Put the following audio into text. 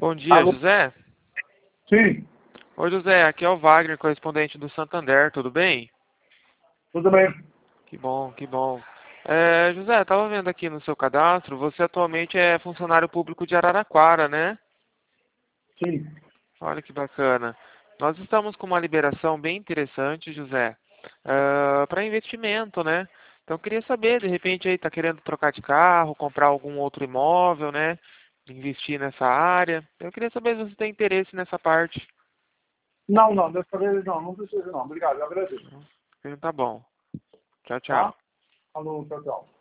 Bom dia, Alô? José. Sim, Oi, José. Aqui é o Wagner, correspondente do Santander. Tudo bem? tudo bem. Que bom, que bom. José, estava vendo aqui no seu cadastro, você atualmente é funcionário público de Araraquara, né? Sim. Olha que bacana. Nós estamos com uma liberação bem interessante, José, para investimento, né? Então, eu queria saber, de repente, aí está querendo trocar de carro, comprar algum outro imóvel, né? Investir nessa área. Eu queria saber se você tem interesse nessa parte. Não, dessa vez não precisa não. Obrigado, eu agradeço. Tá bom. Tchau, Tá? tchau. Alô, tchau, tchau.